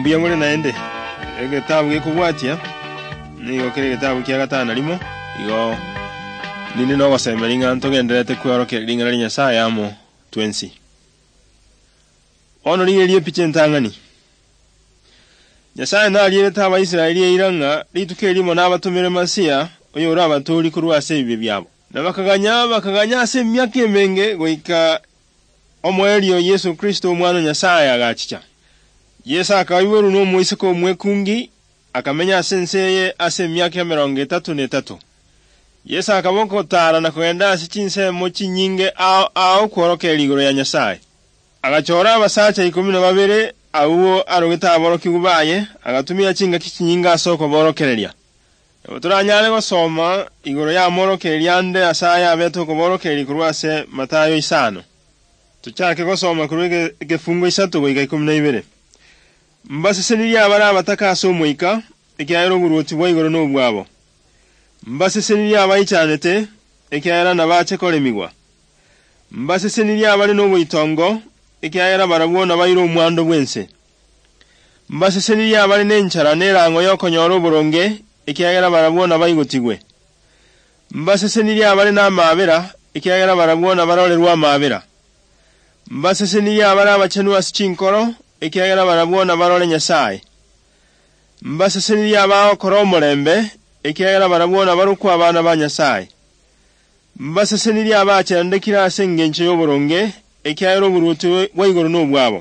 mbuya ngole naende egetabu gekubwatia niyo kile getabu kya gatana limo iyo nini no gosemeringa ntogenderete kworoke linga linya saa yamo 20 ono liye piche ntangani Nyasaye naliyeta Abaisiraeli iranga lituke limo n'abatumire Masiya oyo ora abatuli kurwase bibe byabo bakaganya ase myaka emenge goika omwelio Yesu Kristo omwana Nyasaye agachicha Yesu akayiboru no muisiko mwekungi akamenya senseye ase myaka 33 Yesu akaboko tara na kwenda asichinse mochi nyinge au kworoke ligoro ya Nyasaye agachora abasacha 12 awo arogeta aboroki gubaye agatumia chinga kichinyinga asoko borokereria turanyale gosoma igoro ya morokereria ande asaya abeto ko borokeri kurwase Matayo 5 tuchake gosoma kurwege gefungo 3 goiga 12 mbaseseniria abara abataka asomoika ekyaero guruti bwa igoro no bwabo mbaseseniria abayichanete ekyaera nabache kolemigwa mbaseseniria abali no bwitongo ekyaera barabona bayiro omwando bwense mbaseseniria abali nenchara nerango yokonyoro buronge ekyaera barabona bayigotigwe mbaseseniria abali namabera ekyaera barabona barolerwa amabera mbaseseniria abali abachenu asichinkoro ekyaera barabona barole Nyasaye mbaseseniria abao koromolembe ekyaera barabona barukwa abana ba Nyasaye mbaseseniria abachandekira asengenche yoburonge ekyaero buruti bw'igoro n'obwabo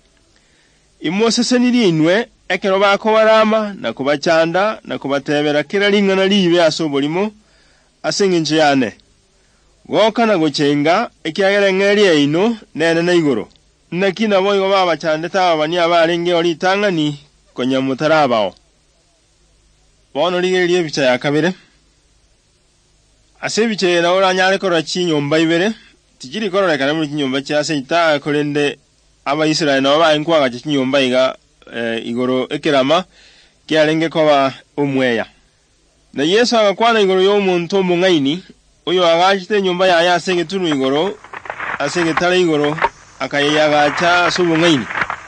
imoseseniria inwe ekero bakobarama na kubachanda na kubatebera kira lingana libe asobolimo asengenche yane woka na gochenga ekyaera ngeri ino nene na igoro nakina boyo baba chandeta abani abarenge oli tangani konya mutarabao bono ligelie bicha yakabere asebiche na ora nyale ko rachinyomba ibere tijiri korora kana muri kinyomba cyase ita kolende Abaisiraeli na bayinkwaga kinyomba iga igoro ekerama kyalenge koba umweya na Yesu agakwana igoro y'omuntu omungaini oyo agachite nyomba ya asenge tunu igoro asenge tale igoro akayagacha subungaini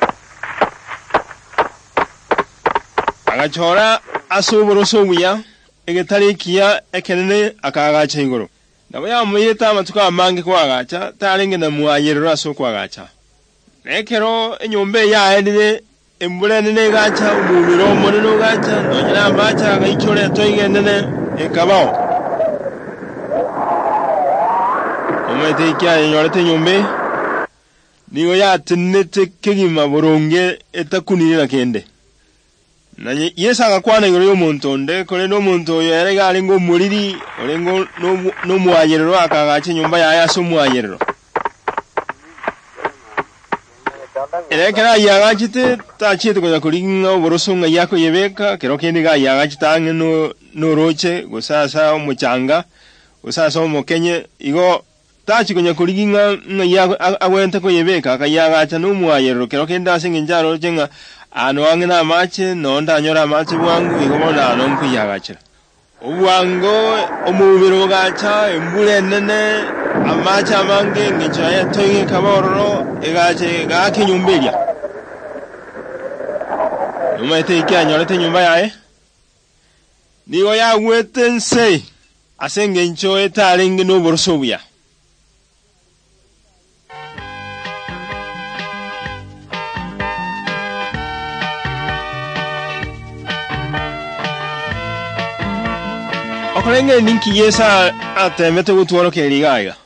agachora asuburo sobuya egetalikia ekenene akagacha igoro nabo yamuyeta amatuka amange kwagacha talenge na muayerero asokwagacha nekero enyombe ya edide embulene negacha umumiro moneno gacha nonyina bacha agaichole toigenene ekabao omete ikya enyorete nyombe niyo ya tinete kegima boronge etakunira kende na Yesu agakwana igoro y'omuntu onde kole no muntu oyo erega alingo muliri olengo no muayerero akagacha nyomba ya yaso muayerero erekera yagachite tachite konya kulinga oborosonga yako yebeka kero kende ga yagachitanga no roche gosasa omuchanga gosasa omukenye igo tachi konya kulinga ya awente ko yebeka akayagacha no muayerero kero kende asinga njaro chenga ano angina amache nonda anyora amache bwangu igobona ano nkuyagachira obwango omubiro gacha embule nene amache amange ngichaya toye kabororo egache gake nyumbelia numete ikyanyorete nyumba yae nigo yagwetense asenge ncho etalinge no borosobya okolenge ninki Yesa atemete gutworoke ligaiga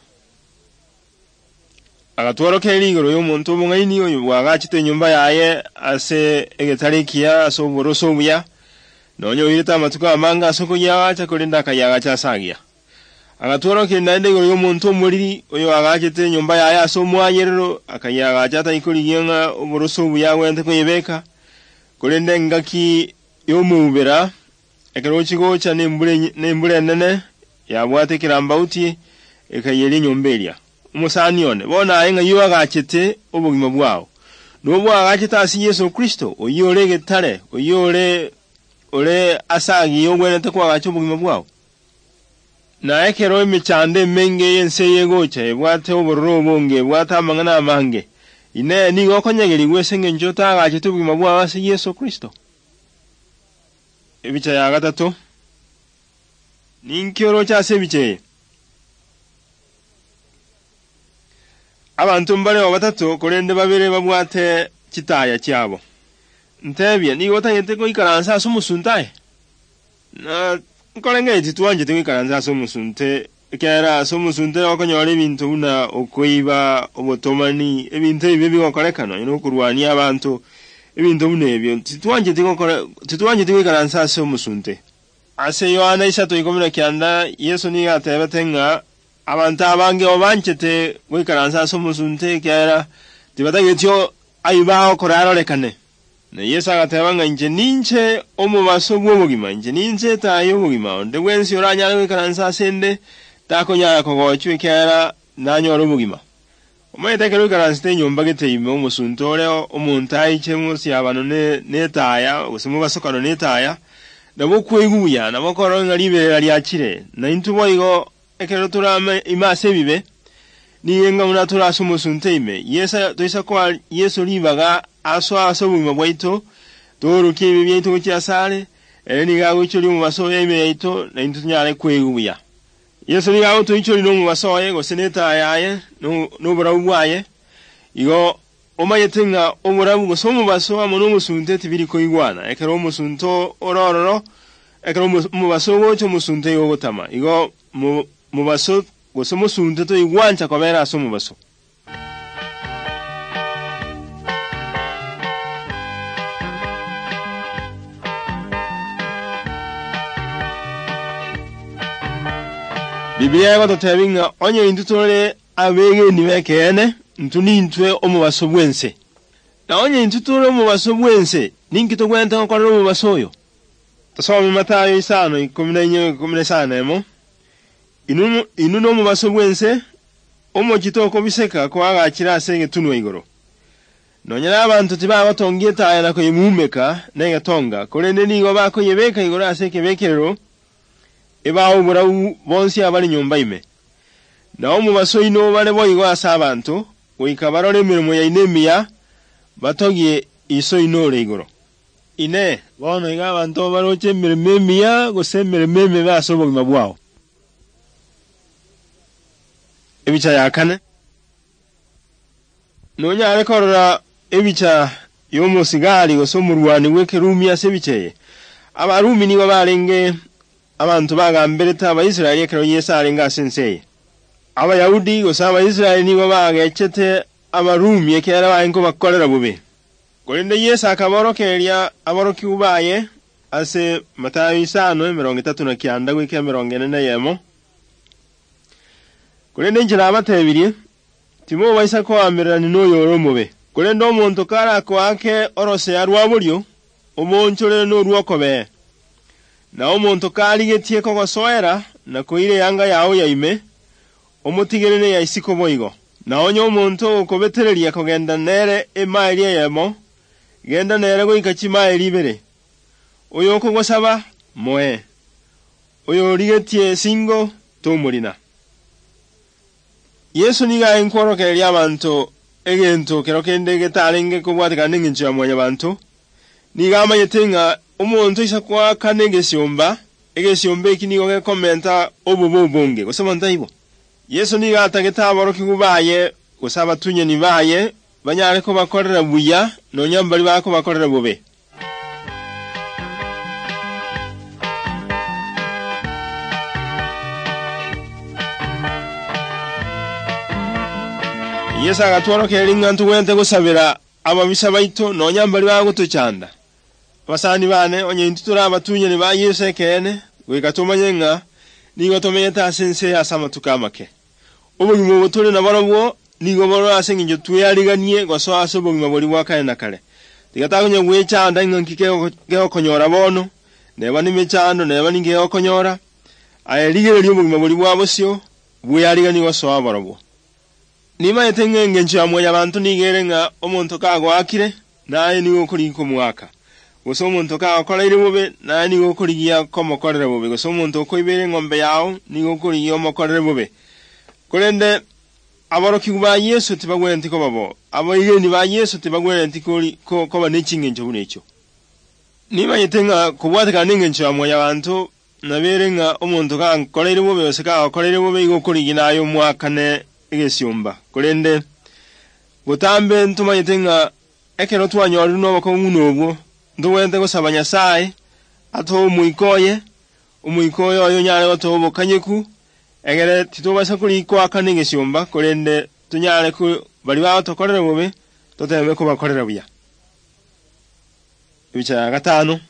agatworoke ligoro y'omuntu omungaini oyo bwagachite nyumba yaye ase egetalikia asoborosobya nonyo yita amatuka amanga asoko yagacha kolinda kayagacha sagia agatworoke nande igoro y'omuntu omuliri oyo agachite nyumba yaye asomwayerero akayagacha taikoligenga oborosobya wente koyebeka kolinda ngaki y'omubera ekerochi gocha nembule nene yabwate kirambauti ekayeli nyombelia umusani one bona ayenga yuagachite obugima bwao nobwo agachita asi Yesu Kristo oyole getale oyole ole asagi yogwenete kwa agacho obugima bwao na ekero emichande menge yense yegocha ebwate obororo bonge bwata amangana amange ine nigo okonyageri gwesenge njota agachitu bugima bwa ase Yesu Kristo. Ebicha ya gatatu ninkyoro kyase ebiche abantu mbale batatu kolende babere babwate kitaya kyabo ntebye nigo otanyete koikaransa ase omusuntae na nkolenge eti twanjete koikaransa ase omusunte kera ase omusunte okonyora ebintu buna okoiba obotomani ebintu ebyo bigokorekana n'okurwania abantu ebintu buna ebyo titwanjete koikaransa ase omusunte. Ase Yohana 3:19 Yesu nigo atebete nga abantu abange obanchete koikaransa ase omusunte kera tibatagetyo aibaho korarorekane. Na Yesu agateba nga inche ninche omubaso bw'obugima, inche ninche tayo obugima, onde wensi oranyala koikaransa asende takonyala kogochwe kera nanyora obugima. Omayetekero koikaransa tenyomba geteime omusunte ore omuntu aiche musi abano netaya osimo basokano netaya nabo kweguya nabo koronga libera lyakire na intubo igo ekero turame imase bibe niyenga unatura asumusunte ime Yesu toisa kwa Yesu libaga aso bugima bwaito toruke ibi byaitu kyasale ni gago cyoli mu basoye ime yaito na intunyale kweguya Yesu ni gago toicholi no mu basoye go seneta yaye no burabu bwaye igo omayetenga omurabu go somu baso amono musunte tibiri ko igwana ekero musunto orororo ekero mu baso go cyo musunte yo gotama igo mu baso go somu sunte to igwancha kobera aso mu baso. Biblia yago tebinga onye intutore abege nibekene ntunintwe omubaso bwense na onye intutore omubaso bwense ninkito gwenta okora omubaso oyo tosoma Matayo 5:14 inu no mubaso bwense omokitoko biseka ko agakira asenge tunwe igoro nonyera abantu tibabatongieta ayana ko yimumeka nengatonga kolende nigo bako yebeka igoro aseke bekerero ebawo burawu bonsi abali nyumba ime na omubaso ino bale boyigo asa abantu oikabarore mirimo ya inemia batogie iso inore igoro ine bono iga abantu baroche mirememia gosemere meme baso bogima bwao. Ebicha yakane nonya rekorora ebicha yomusigari gosomurwani wekerumia sebicheye abarumi nibo balenge abantu bagambireta abaisiraeli ekero Yesu alenga senseye abayahudi gosaba Israeli nibo bagechete abarumi ekera bainko bakorera bube kolende Yesu akaborokeria aboroki ubaye ase Matayo 5:39 gwike 41 kolende njira abatebirie timo baisa ko amerani no yoro mube kolende omuntu kara kwake orose yarwabulyo omonchore no rwokobe na omuntu kaligetie ko gosoera na koire yanga yawo yaime omutigirene ya isiko boigo na onyo omuntu okobetereria kogenda nere emaili yemo genda nere goikachi maili bere oyo okogosaba moe oyo ligetie singo tomulina. Yesu niga enkorokeria abantu egento kerokende getalenge kubwatika ningincho ya mwanya bantu niga amayetenga omuntu isa kwa kanege siomba egesiombe kinigo ge komenta obubonge gosaba ntaibo Yesu niga atageta aboroki kubaye gosaba tunye ni baye banyare ko bakorera buya no nyambali bako bakorera bube. Yesu agatworokeria ingantu wente gusabira ababisa baito no nyambali bako tuchanda basani bane onye intutura abatunye ni ba Yesu ekene wegatomanye nigo tomeyeta asense asama tukamake obugimo butule na barabwo nigo baro asengi njo tuyariganie gwaso aso bugimo boli wakaye nakale tigatagonye gwechanda ngankike geo konyora bono neba ni mechando neba ninge okonyora ayeligere lyo bugimo boli bwabosyo buyarigani gwaso abarabwo nima yetengenge njo amwe abantu nigerenga omuntu kago akire naye nigo kuri ko mwaka goso omuntu kakola ire bube naye nigo kurigia komokorera bube goso omuntu koibere ngombe yawo nigo kurigia omokorera bube kolende aboroki ba Yesu tibagwenti ko babo abayigeni ba Yesu tibagwenti ko banechinge ncho bunecho niba yetenga kubwateka ningencho amwe yabantu naberenga omuntu kankolere bobe oseka akolere bobe igokuriginayo mwakane egesyumba kolende gutambe ntuma yetenga ekero twanyori no ko munobwo nduwente gusaba Nyasaye ato umuikoye oyo nyale otobo kanyeku egere titubasa kuli kwakane egesyumba kolende tunyale ku bali bawo tokolere bobe toteme ko bakolera buya ibicha gatano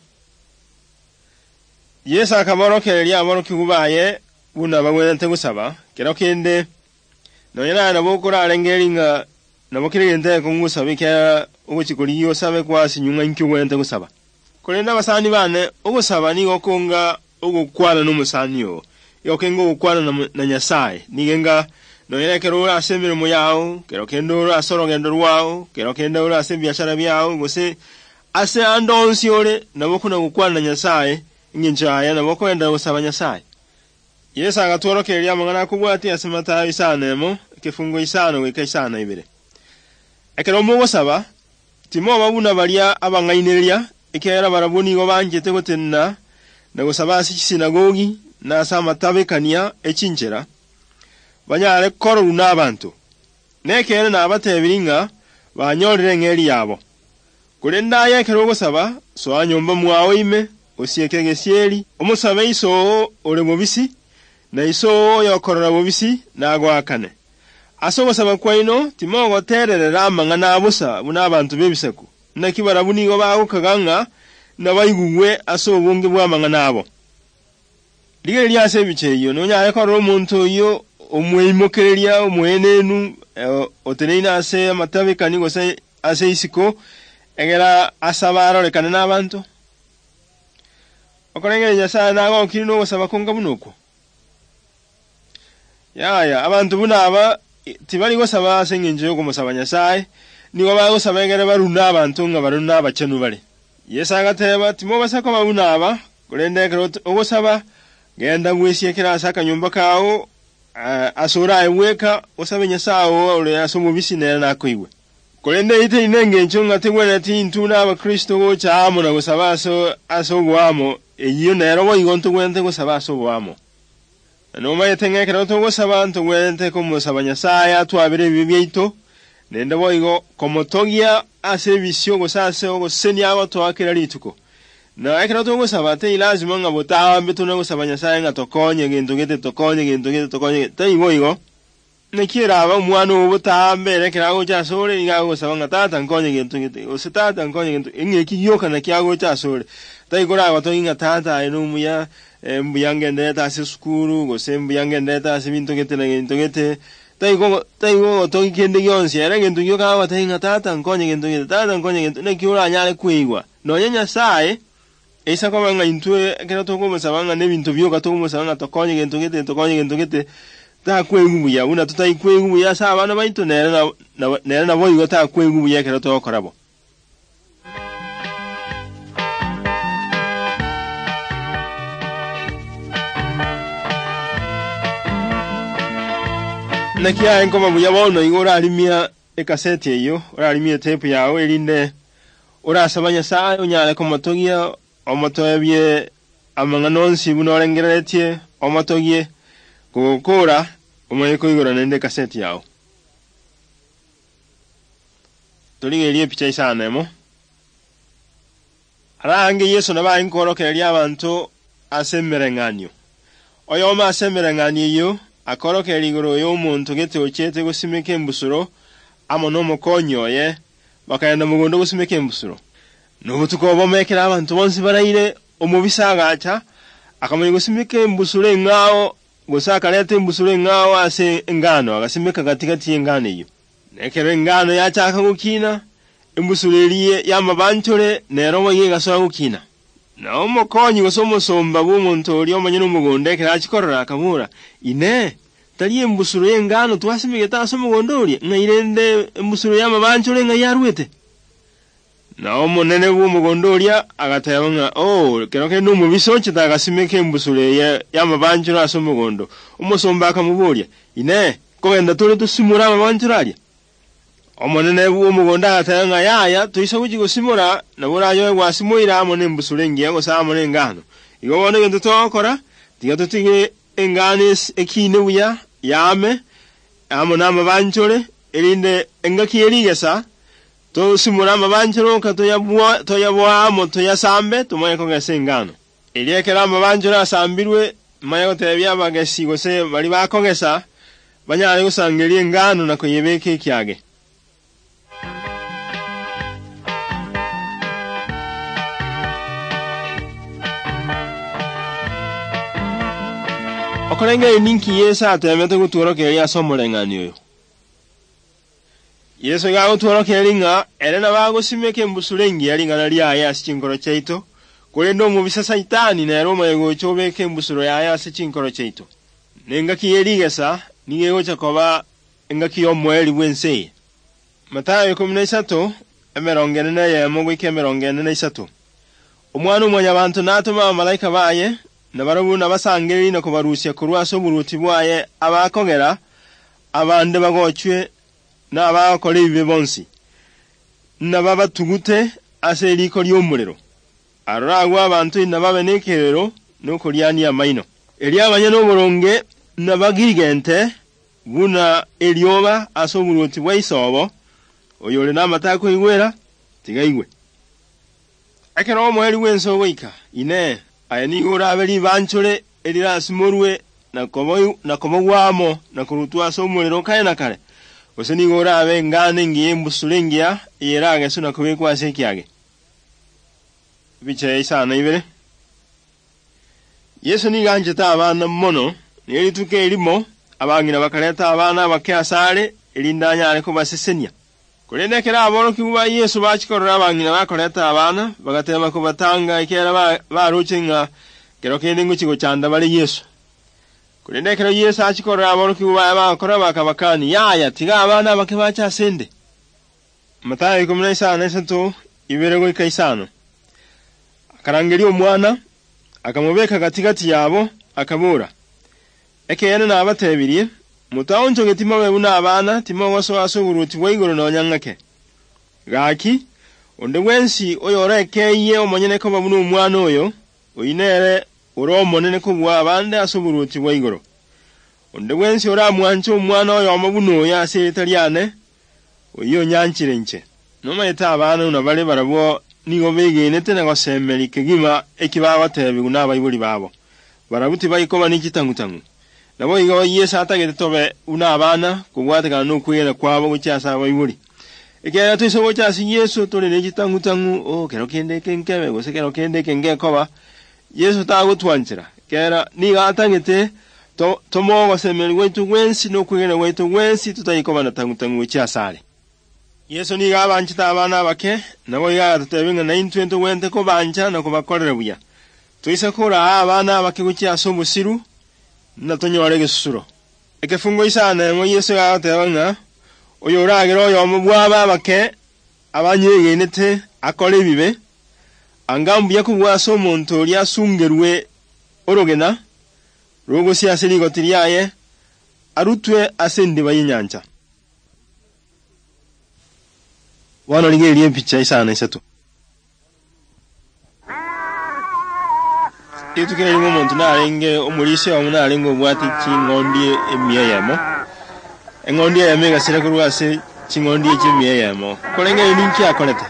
Yesu akamorokereria aboroki gubaye buna bagwente gusaba kero kende noyana nabokora arengeringa nabokirigente ko ngusabika ubuchikoliyo sabe kwasi nyunga nkyugwente gusaba kolenda basani bane ugusaba ni gokunga ugukwana n'umusaniyo yokenga ugukwana na Nyasaye nigenga noyana kero asemere mu yawo kero kendo asorogendo rwawo kero kendo asembiashara byawo gose ase andonsiore nabokuna gukwana na Nyasaye nginjaya nabokwenda gusaba Nyasaye Yesu agatworokereria amangana kubwati asemata isanemo kifungo isano weka isana ibere ekero mu gusaba timo babuna balia abangaineria ekera barabuni go banjete gotenna na gusaba sinagogi na sama tabekania echinjera banyare koru n'abantu nekere n'abatebiringa banyorire ngeri yabo kulenda yekero gusaba so anyomba mwawe ime osiekege sieri omusabe iso ole mubisi na iso yokorora mubisi nagwakane aso gusaba kwaino timogo tererera amangana abusa buna abantu bebiseku nakibara bunigo bago kaganga nabayigugwe aso bunge bwamangana abo ligere lyase bicheyo nonya yakoro omuntu yo omweimokereria omwenenu oteneina ase amatabika nigo se ase isiko egera asabaro lekana n'abantu okorengere Nyasaye nago kirino gusaba konga bunuko yaya abantu bunaba tibali gusaba sengenje yo kumusaba Nyasaye nigo bagusaba egere baruna abantu nga baruna abachenu bale Yesu agateba timo basako babunaba kulende kero ogusaba genda gwesiekera asaka nyumba kawo asura eweka osabe Nyasaye ole asomubisi na koiwe kolende ite inenge nchunga tegwena tintuna abakristo go chaamo na gusaba aso gwamo eyo nero boigonto gwente gusaba aso gwamo no mayetenge kero to gusaba nto gwente ko musaba Nyasaye atwabire bibyeito nende boigo como togia ase visio gusase go senia abo to akira lituko na kero to gusaba te lazima nga botambe to gusaba Nyasaye nga tokonye gento gete tokonye te boigo nekira aba mwana obutambe rekera go cyasore ingago gusaba nga tata nkonye gento gete ositata nkonye gento ingeki yoka na kyago cyasore taigora abato inga tata enumuya mbuyangende ta sukuru go sembuyangende ta siminto gete na gento gete taigo to ikende yonsi era gento yoka abata inga tata nkonye gento gete tata nkonye gento nekiura nyale kwigwa no Nyasaye esa kwa nga intwe kera to ko musabanga nebintu byoka to musabanga tokonye gento gete ta kwegumuya una tutai kwegumuya sa abana baito nera na boigo ta kwegumuya kera to korabo nakia enkoma buya bono igora alimia ekaseti eyo ora alimia tape yawe elinde ora sabanya sa onyale ko motogia omotoyebye amanganonsi bunorengeretie omotogie kokora omweko igora nende kaseti yawo tolingerie picha isana emo arange Yesu naba inkorokereria abantu asemerenganyo oyoma asemerenganyo yo akoroke ligoro yo muntu gete ochete gusimeke mbusuro amono mokonyo ye bakayenda mugondo gusimeke mbusuro no tukobo mekera abantu bonsi baraire omubisa agacha akamwe gusimeke mbusuro ngao gusaka lete mbusuro ngao ase ngano agasimeka katikati y'engano iyo nekere ngano yachaka gukina imbusureriye yamabanchore neromo yegasoa gukina na omokonyi gusomosomba bumuntu oli omanyino mugonde kera chikorora akamura ine taliye mbusuro y'engano twasimike taso mugondoli ngairende mbusuro yamabanchore ngayarwete na omonene bw'umugondolia agatayabanga keroke no mubisoche tagasimeke mbusuro yamabanchore aso mugondo umusomba akamubulia ine kogenda tuli tusimura amabanjiro aria. Omonene bw'omugonda atanga yaya tuisa kuji gusimura na burayo gwasimuira amone mbusulengi go samone ngano. Igo bono gento tokora tiga tutige enganis ekine buya yame amona amabanjore erinde engaki erigesa to simura amabanjoro toyabwa amo toyasambe tumaye kogesa engano. Eliekera amabanjoro asambirwe maye gotebya bagesi gose bali bakogesa banyale gusangeria engano na kuyebeka ekyage. Okolenge ninki Yesu atemete gutworokeria somolengani oyo. Yesu ga gutworokeria erena bagusimeke mbusulengi alingana lyaya asikinkoro kyaito kulendo mu bisasa itani na Roma yego chobeke mbusuro yaya asikinkoro kyaito. Nengaki yerigesa nigego chakoba engaki omweli bwense. Matayo 13 emerongene na yemo gwikemerongene na 3. Omwana umwanya abantu natuma malaika baye nabarabu nabasangeri no kubarusya kurwaso buruti bwaye abakogera abande bagochwe na abakole bibe bonsi nababa tugute aseriko lyomulero aragwa abantu nababe nekerero nokulyani amaino elyabanye n'oburonge nabagigente buna elyoba asoburuti bwaisobo oyole namatako igwera tigaigwe akero omweli wenso wika ine ayani ora abeli banchole elirasimurwe na komogwamo na kurutwa somulero kaena kale oseni ora abe ngane ngiye mbusulengia yerage suna kubekwa sekyage biche isana ibere Yesu ni ganje ta abana mono neri tuke elimo abangira bakaleta abana bakyasale elindanya ariko basesenya kulendekera aboro kibuba Yesu bachikorera abangira bakoleta abana bagatema kubatanga ikera baruchinga kero kende nguchigo chanda bali Yesu kulendekera Yesu achikorera aboro kibuba bakora bakabakani yaya tiga abana bakibacha sende Matayo 19:3 iberego ikaisano akarangeri omwana akamubeka katikati yabo akabura ekeyene nabatebirie mutaoncho getima webuna abana timo waso asuburuti bwigoro nonyangake gaki onde wensi oyore keye omonyene ko babunu omwana oyo oyinere uromonene ko bwa abande asuburuti bwigoro onde wensi ora mwancho omwana oyo amabunu oyo asetaliane oyo nyanchire nche nomayeta abana unabale barabo nigo begenete na gosemerike gima ekibawa tebi unabayibuli babo barabuti bayikoba nikitangutangu nabo igo Yesu atagete tobe una abana kubwateka no kwera kwabo gucyasa abayibuli ekera tuiso cyasi Yesu tole nikitangutangu kero kende kenkebe gose kero kende kenge koba Yesu tagutwanchira kera niga atagete tomo gosemeri wetu wensi no kwera wetu wensi tutayikoba na tangutangu gucyasale Yesu ni gabanchita abana bake nabo yaga tutebenga 920 wente ko bancha na kubakorera buya tuisa kora abana bake gukia somusiru na tonyore gesuro ekefungo isana ngo Yesu yagatebanga oyo ragero oyo mubwaba bake abanyege nete akole bibe angambuye kubwa so muntu lya sungerwe orogena rogo sia seligo tiriaye arutwe asende bayinyancha wano ligeli empicha isana isatu Itukire limo muntu nalenge omulisi wa munalengo bwati kingondi emiyemo engondi ya mega sira kurwase kingondi ekimiyemo kolenge ninki akolete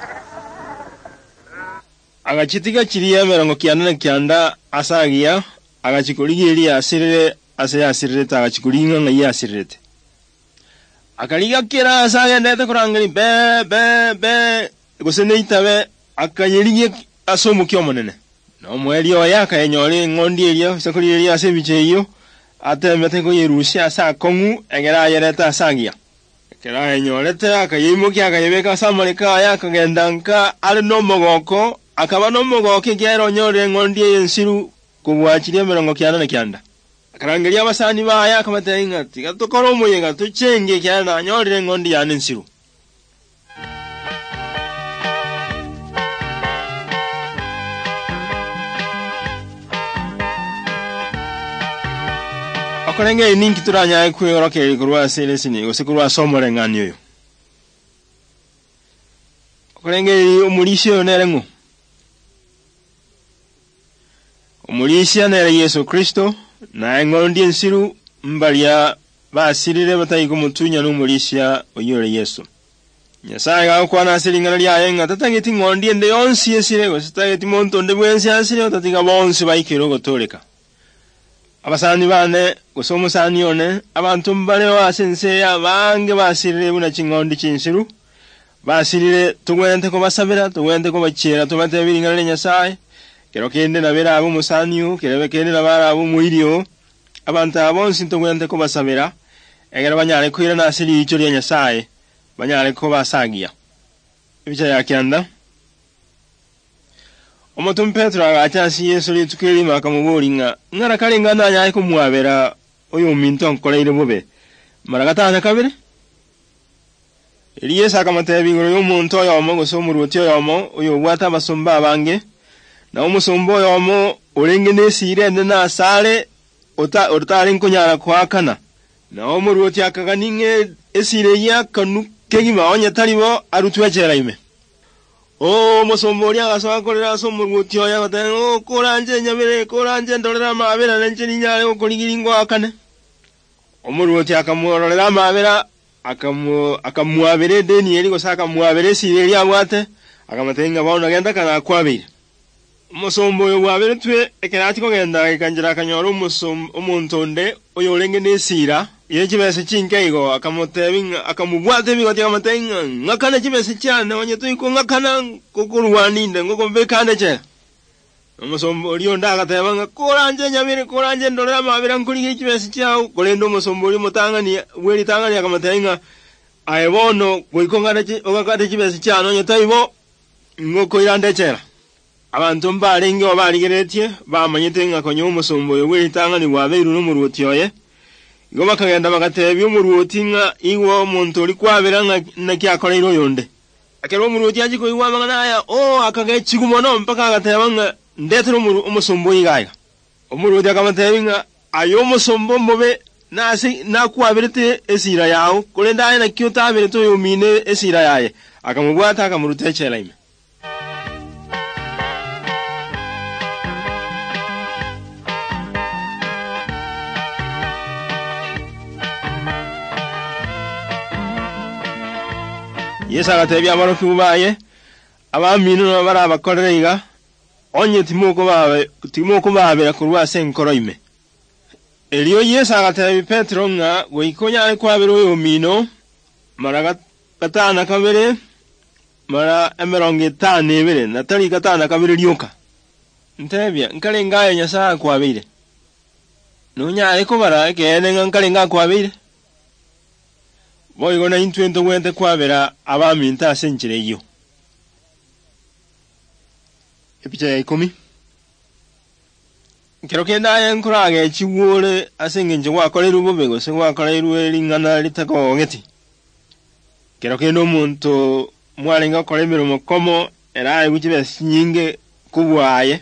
agachitiga kiriya merongo kyana kyanda asagiya agachikuligeli asirire asirire agachikulinga ngayi asirire akaliga kera asage ndete kurangani be gosene itabe akanyeliye asomu kyomonene no mweli oya kanyole ngondi elio sakuli elio asebiche iyo atemete ko yerusi asa kongu egera yereta asagia kera enyolete akayimuki akayebeka samalika ya kagendanka ali no mogoko akaba no mogoko gyero nyore ngondi yensiru kubwachirie merongo kyana kyanda akarangelia basani baya kamatenga tiga tokoro moyenga tuchenge kyana nyore ngondi yanensiru Okorenge ninki turanya kwegoroke kurwa selesini gosekurwa somore ngani oyo. Okorenge umulisho nerengo. Umulisha nere Yesu Kristo na ngondi ensiru mbalia basirire batayiko mutunya n'umulisha oyore Yesu. Nyasaye gakwana asiringana lya nga tatangeti ngondi ende yonsi esire gositageti monto nde bwensi asire tatiga bonsi bayikiro gotoleka. Abasani bane gosomusani one abantu mbale wasense ya bange basirire buna kingondi kinsiru basirire tugwente ko basabira tugwente ko bachera tubate biringana Nyasaye kero kende nabera abo musaniyo kerebe kende nabara abo muiriyo abantu abonsi tugwente ko basabira egera banyare kwira nasiri icho lya Nyasaye banyare ko basagia ibicha yakyanda Omotum Petro agachasi Yesu litukiri makamubulinga ngara kalinga nanya ko muabera oyo minto nkoleire bobe maragatana kabire Eliesa akamatebe ngoro y'omuntu oyo omo gosomurutyo yomo oyo bwata basomba abange na omusombo yomo olengenesire ndena asale otari nkunyara kwakana na omurutyo akaganinge esire yakanu kegima onye talibo arutwechera ime Musombo lya kolera somurutyo yabatengo koranje nyabere koranje ndolera mabera nenchini nyale okoligiringo akane omurutyo akamurolera mabera akamuabere Danieli gosaka muabere sire lya bwate akamatenga baona genda kana kwabire Musombo yo bwabere twe ekerati ko genda ikanjira kanyoro omuntu onde oyo lenge nesira yekibese chinkeigo akamutebinga akamubwate bigoti akamatenga ngakana kibese cyane onye tuyiko ngakana kokurwaninde ngokombe kane che Musombo lyo ndagatebanga koranje nyabire koranje ndolera mabira nkuri kibese cyao kolendo Musombo lyo mutangani weli tangani akamatenga ayebono goikongana chi ogakate kibese cyane onye tayibo ngoko irandechera abantu mbalinge obaligeretie bamanyetenga konyo Musombo weli tangani waberu no murutyoye Goma kagenda bagatebi umurutinga iwo muntu oli kwabera na kyakoleiro yonde akero umuruti ajiko iwa mangana akagachi kumono mpaka agatebanga ndetero umusombo igaya umuruti akamatebinga ayo musombo mobe nasi nakwabirite esira yawo kolenda na kyota abirito yomine esira yaye akamubwata akamurutechela ime Yesu agatebya abaroki bubaye abaminu nabara abakoreiga onye timoko babera kurwase nkoro ime Eliyo Yesu agatebya Petro nga goikonya ari kwabera oyo mino mara gatana kabere mara emeronge tane ebere natali gatana kabere lyoka ntebya nkalenga ya Nyasaye kwabire nunya ariko bara kene nkalenga kwabire Boy gona intwento gwente kwabera abaminta asenchire yo. Epicha ya 10. Kero kenda yankurage chiwole asengenje wakoleru bobego se wakoleru elingana litako ngeti. Kero kendo muntu mwalenga kolemero mokomo era ebuchibe nyinge kubwaye.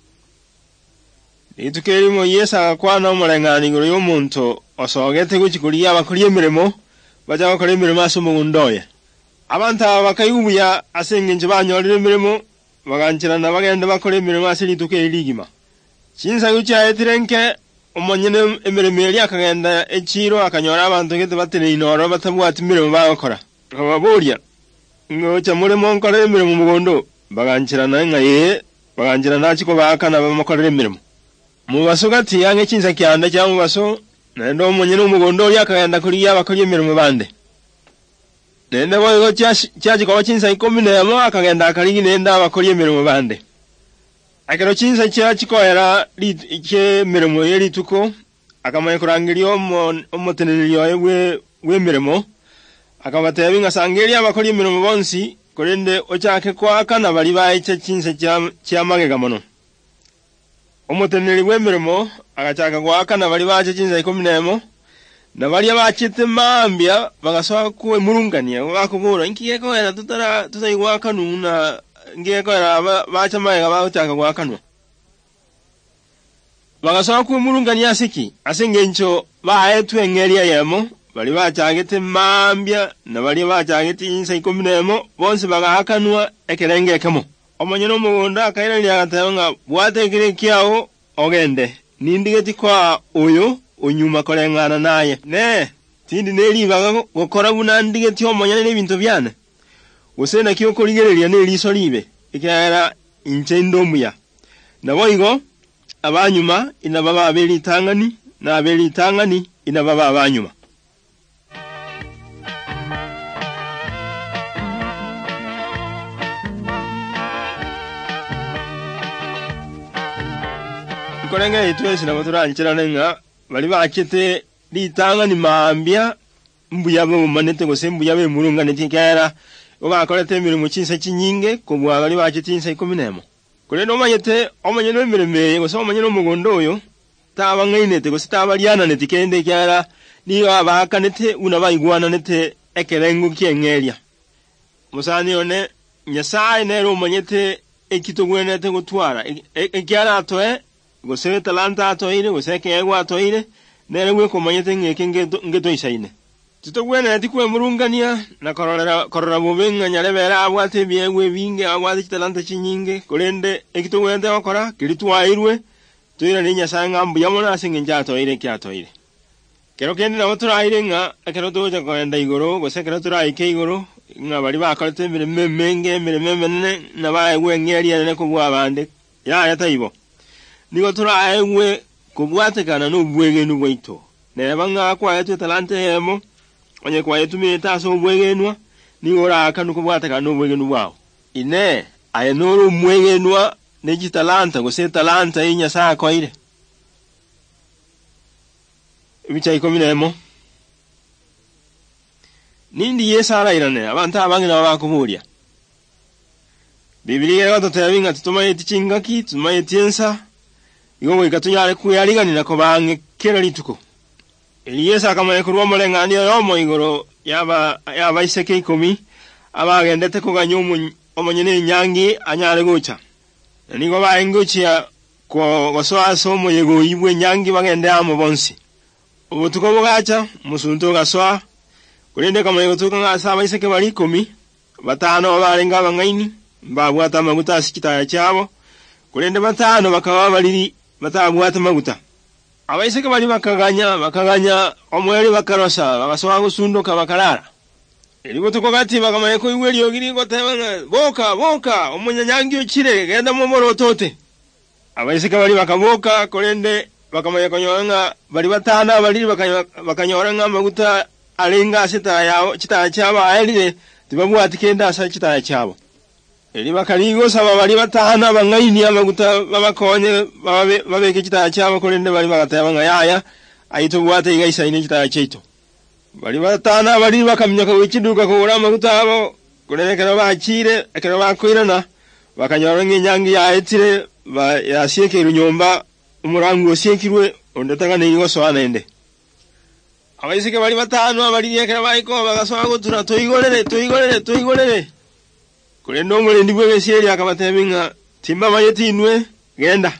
Itukerimo Yesa kwana omulengani ngoro y'omuntu osogete kuchikuliya abakoliye miremo baja bakora imirimo asomundoye abantu bakayubuya asengenje banyorire imirimo bagankirana bagenda bakora imirimo asirituke iligima kinza yucha etirenke omonyene imirimo yali akagenda echiro akanyora abantu gete batene inoro batabwati imirimo bakora baburya ngocha murimo nkora imirimo mugondo bagankirana ngaye bagankirana chiko bakana bamakora imirimo mubasogati yange kinza kyanda cya mubaso Nendo omonyene umugondo yakagenda kuri abakoliye imirimo bande Nende boyo cyaji kwa kinsa 11 akagenda akalingi nenda abakoliye imirimo bande Akero kinsa cyaji ko era ike mirimo yeri tuko akamaye kurangiriyo omotenelyo we mirimo akabatebinga sangeri abakoliye imirimo bonsi korende ochake kwa kana bali bayice kinsa cyamagega mono Omoteneli wemirimo agachaka gwakana bali baje kinza 11 na bali abachite mambya bagasoka kuwe murungania bakubura nkiyeko era tutayigwaka nuna ngiyeko era bacha maye bachaka gwakano bagasoka kumurungania asiki asengencho baetu engeria yemo bali bachagete mambya na bali bachagete insa 11 bonse bagahakanwa ekerenge kemo omanyeno mugunda akaira lyagatabanga bwatekire kyao ogende nindigeti kwa oyo onyuma kolengana naye ne tindi neli baga gukora bunandigeti omanyene n'ebintu byane usena kyoko ligereria n'eliso libe ikara inchendo muya naboigo abanyuma inababa abeli tangani na abeli tangani inababa abanyuma kolenga itwese na baturangirana nga bali bakete litangani mambya mbuya bo manete go sembuya be murunga netikera obakolete emirimo kinse kinyinge kubwa bali bakete insa 11 kulendo omanyete omanyeno emireme go so omanyeno mugondo oyo taba ngainete go sitaba liana netikende kyara niyo abakanete una bayigwana nete ekerengo kyengeria musani one nyasaye nero omanyete ekitogwenete gutwara ekyara atoe go se talanta atoire go se kegwa atoire nere gwe komanyete ngeke ngeto isaine tutogwena tikwe murungania na korora bobenga nyarebera abwate byegwe binge abwate talanta kinyinge kolende ekitogwende okora kilitwairwe tuira ninya sanga mbu yamona asinge njatoire kyatoire kero kende na oturaire nga akero toje kwenda igoro go se kero turaike igoro nga bali bakolete miremenge miremene na baegwe ngeria ne kubwa bande ya taibo nigo turaegwe kubwatekana n'obwegenu bwaito nebanga kwa yetu talanta yemo onye kwa yetu mitaso obwegenwa nigo rakanu kubwatekana n'obwegenu bwao ine ayenoro mwegenwa neji talanta go se talanta inya saa koire bicha 11 nindi yesara irane abantu abangi nabakuburia Biblia yato tebinga tutumaye tichingaki tumaye tiensa igo ikatunyale kuyaliganira ko bange kera lituko Eliesa kama kurwa molengani yomo igoro yaba iseke 10 abagendete kuganya omonyene nyangi anyale gocha nigo baengochia ko gosoa somo yego ibwe nyangi bagende amo bonsi obutuko bugacha musunto gasoa kulende kama yego tuka ngasaba iseke bali 10 batano balenga bangaini babwata maguta asikita cyabo kulende batano bakaba baliri batabwata maguta abaiseke bali bakaganya omweli bakarosa bagasoa gusundoka bakarara eligo tukogati bakamaye ko iweli ogiri gotebanga boka omunyanyangi okire genda momoro tote abaiseke bali bakaboka kolende bakamaye konyoranga bali batana bali bakanyoranga maguta alenga sita yao kitaya cyaba ayire tibabwati kenda asa kitaya cyabo eli bakaligo saba bali batana bangaini amaguta babakonye babeke kitaya cyabo kolende bali bagatayabanga yaya ayito bwate igaisa ine kitaya cyeito bali batana bali bakamnyaka wikiduka ko ura amaguta abo kolende kero bakire ekero bakwirana bakanyoranga nyangi ya etire yasieke runyomba umurangu osiekirwe ondataga neyigo soana ende abaiseke bali batano bali yekera bayiko bagasoa gutura toigolere kulendo omule ndibwe beseri akabatebinga timba mayeti inwe genda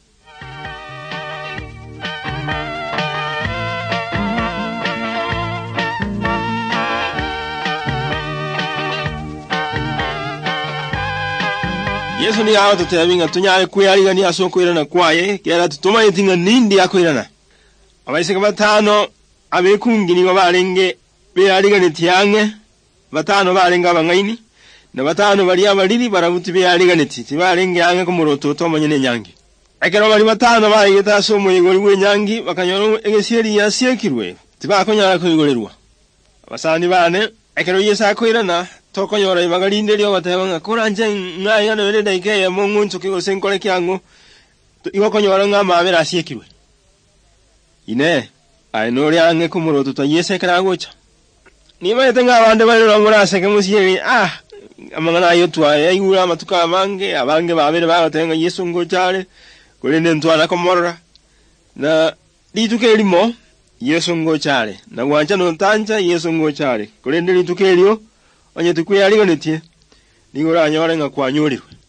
Yesu ni hawa tutebinga tunyale kuyaliga ni asokwirana kwaye kera tutuma yetinga nindi yakwirana abaiseke batano abekungi ni babalenge beyaliga netiyange batano balenga bangaini na batano bali abaliri barabuti beyaliga neti tibalenge yange kumuroto tomanyene nyangi ekero bali batano bayita somo yigoli bwenyangi bakanyoro egeseri yasiekirwe tibakonyala kuyigolerwa abasani bane ekero Yesu akwirana tokonyora ibagalinde lyo batebanga kuranje ngaya no reda ikeya mongunzo kigo senkole kyango ibakonyora ngama abera asiekirwe ine ainori ange kumuroto to Yesu karagocha niba yetenga abande bali romurase kemusiyeri amangana yotwa yayura matuka abange babere batenga Yesu ngochale kulende ntwana komorra na lituke limo Yesu ngochale na wancha no tanja Yesu ngochale kulende lituke lyo onye tukuyaligo netie nigora anyore nga kwanyurirwe